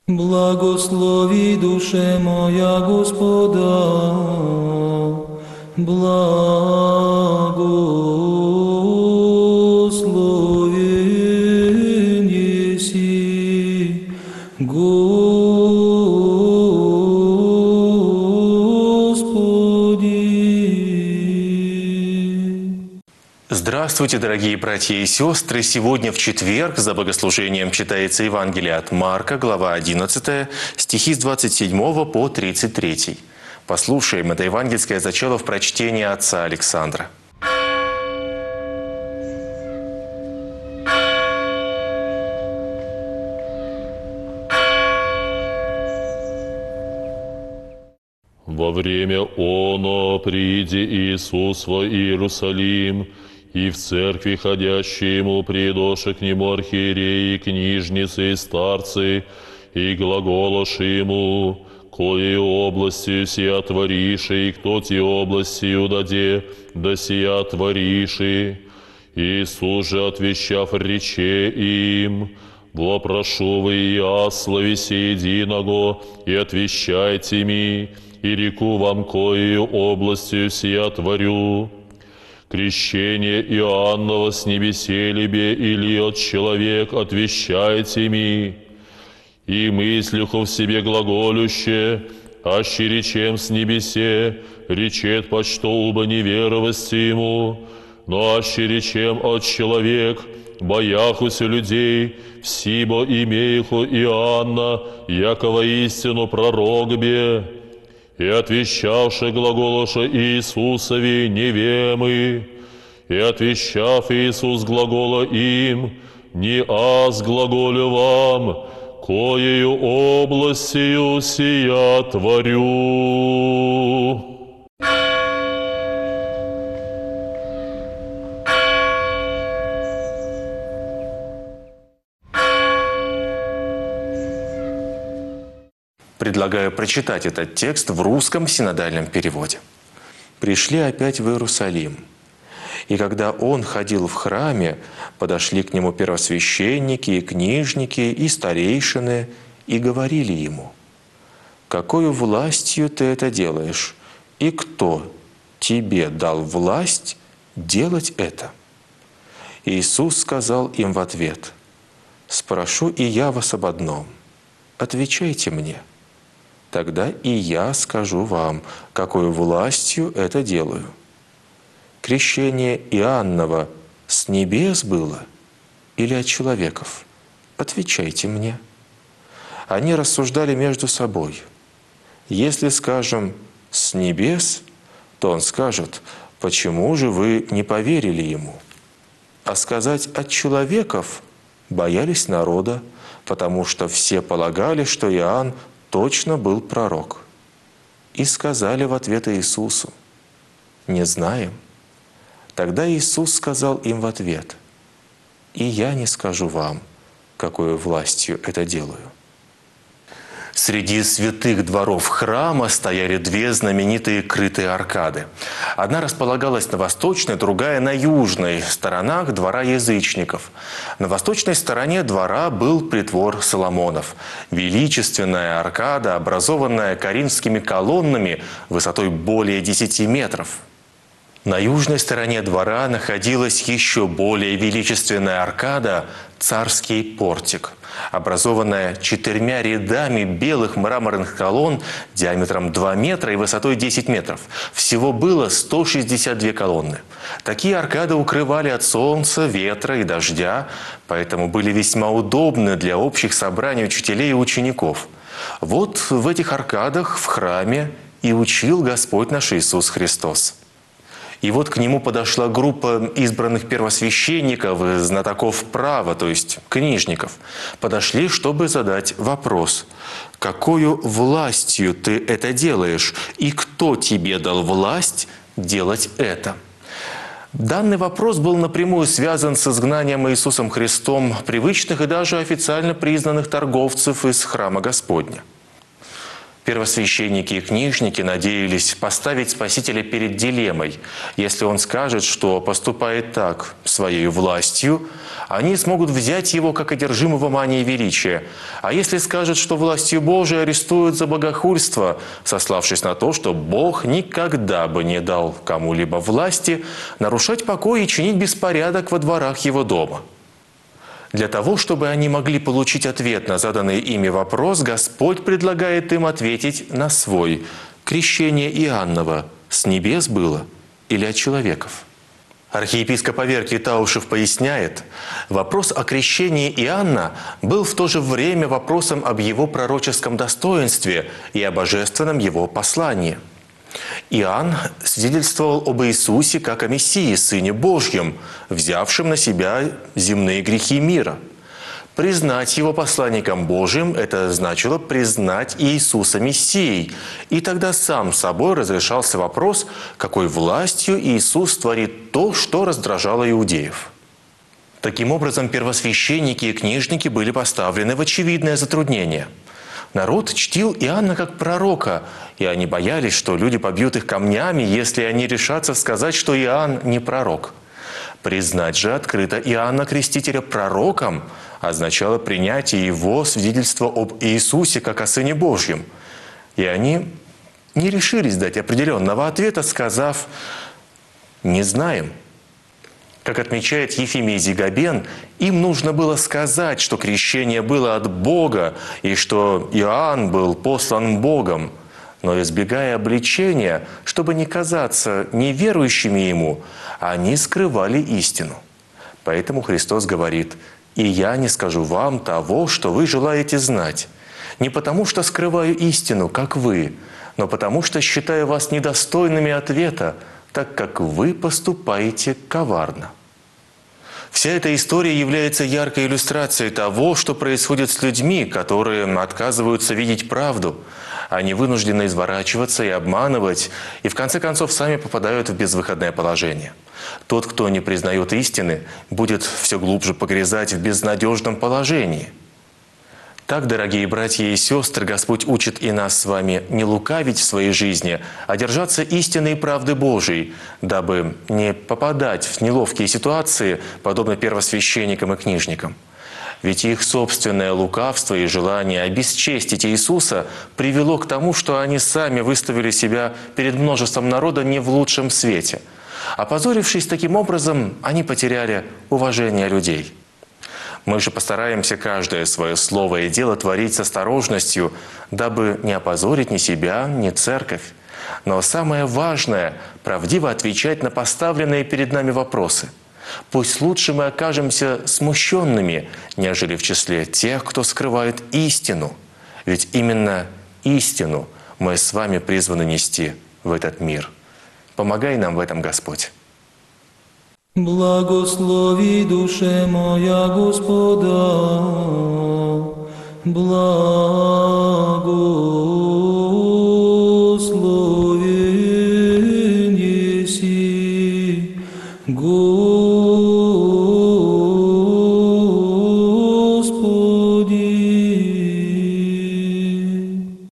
Благослови душе моя Господа, благословен еси Господи. Здравствуйте, дорогие братья и сестры! Сегодня в четверг за богослужением читается Евангелие от Марка, глава 11, стихи с 27 по 33. Послушаем это евангельское зачало в прочтении отца Александра. Во время оно приди Иисус во Иерусалим, и в церкви ходящие ему предоши к нему архиереи, книжницы и старцы, и глаголоши ему, коей областью сия твориши, и кто те областью даде, да сия твориши. Иисус же, отвещав, рече им: «Вопрошу вы я, слависи единого, и отвещайте ми, и реку вам, коею областью сия творю. Крещение Иоаннова с небесе либе или от человек, отвещайте ми. И мыслюху в себе глаголюще, аще речем с небесе, речет почто убо неверовости ему, но аще речем от человек, бояхуся людей, всибо имеиху Иоанна, якова истину пророк бе». И отвещавши глаголоша Иисусови невемы, и отвещав Иисус глагола им: «Не аз глаголю вам, коею областью сия творю». Предлагаю прочитать этот текст в русском синодальном переводе. «Пришли опять в Иерусалим, и когда он ходил в храме, подошли к нему первосвященники и книжники и старейшины и говорили ему: „Какою властью ты это делаешь, и кто тебе дал власть делать это?“ Иисус сказал им в ответ: „Спрошу и я вас об одном, отвечайте мне. Тогда и я скажу вам, какой властью это делаю. Крещение Иоаннова с небес было или от человеков? Отвечайте мне». Они рассуждали между собой. Если скажем «с небес», то он скажет: «Почему же вы не поверили ему?» А сказать «от человеков» боялись народа, потому что все полагали, что Иоанн точно был пророк. И сказали в ответ Иисусу: «Не знаем». Тогда Иисус сказал им в ответ: «И я не скажу вам, какой властью это делаю». Среди святых дворов храма стояли две знаменитые крытые аркады. Одна располагалась на восточной, другая на южной сторонах двора язычников. На восточной стороне двора был притвор Соломонов. Величественная аркада, образованная коринфскими колоннами высотой более 10 метров. На южной стороне двора находилась еще более величественная аркада – Царский портик, образованная 4 рядами белых мраморных колонн диаметром 2 метра и высотой 10 метров. Всего было 162 колонны. Такие аркады укрывали от солнца, ветра и дождя, поэтому были весьма удобны для общих собраний учителей и учеников. Вот в этих аркадах в храме и учил Господь наш Иисус Христос. И вот к нему подошла группа избранных первосвященников и знатоков права, то есть книжников. Подошли, чтобы задать вопрос: «Какою властью ты это делаешь? И кто тебе дал власть делать это?» Данный вопрос был напрямую связан с изгнанием Иисусом Христом привычных и даже официально признанных торговцев из храма Господня. Первосвященники и книжники надеялись поставить Спасителя перед дилеммой. Если он скажет, что поступает так своей властью, они смогут взять его как одержимого манией величия. А если скажет, что властью Божией арестуют за богохульство, сославшись на то, что Бог никогда бы не дал кому-либо власти нарушать покой и чинить беспорядок во дворах его дома. Для того, чтобы они могли получить ответ на заданный ими вопрос, Господь предлагает им ответить на свой. Крещение Иоанново с небес было или от человеков? Архиепископ Аверкий Таушев поясняет, вопрос о крещении Иоанна был в то же время вопросом об его пророческом достоинстве и о божественном его послании. Иоанн свидетельствовал об Иисусе как о Мессии, Сыне Божьем, взявшем на себя земные грехи мира. Признать его посланником Божьим – это значило признать Иисуса Мессией. И тогда сам собой разрешался вопрос, какой властью Иисус творит то, что раздражало иудеев. Таким образом, первосвященники и книжники были поставлены в очевидное затруднение. Народ чтил Иоанна как пророка, и они боялись, что люди побьют их камнями, если они решатся сказать, что Иоанн не пророк. Признать же открыто Иоанна Крестителя пророком означало принятие его свидетельства об Иисусе как о Сыне Божьем. И они не решились дать определенного ответа, сказав «не знаем». Как отмечает Ефимий Зигабен, им нужно было сказать, что крещение было от Бога и что Иоанн был послан Богом. Но избегая обличения, чтобы не казаться неверующими ему, они скрывали истину. Поэтому Христос говорит: «И я не скажу вам того, что вы желаете знать, не потому что скрываю истину, как вы, но потому что считаю вас недостойными ответа, так как вы поступаете коварно». Вся эта история является яркой иллюстрацией того, что происходит с людьми, которые отказываются видеть правду. Они вынуждены изворачиваться и обманывать, и в конце концов сами попадают в безвыходное положение. Тот, кто не признает истины, будет все глубже погрязать в безнадежном положении. Так, дорогие братья и сестры, Господь учит и нас с вами не лукавить в своей жизни, а держаться истины и правды Божией, дабы не попадать в неловкие ситуации, подобно первосвященникам и книжникам. Ведь их собственное лукавство и желание обесчестить Иисуса привело к тому, что они сами выставили себя перед множеством народа не в лучшем свете. Опозорившись таким образом, они потеряли уважение людей. Мы же постараемся каждое свое слово и дело творить с осторожностью, дабы не опозорить ни себя, ни церковь. Но самое важное – правдиво отвечать на поставленные перед нами вопросы. Пусть лучше мы окажемся смущенными, нежели в числе тех, кто скрывает истину. Ведь именно истину мы с вами призваны нести в этот мир. Помогай нам в этом, Господь. Благослови душе моя Господа, благословен еси, Господи.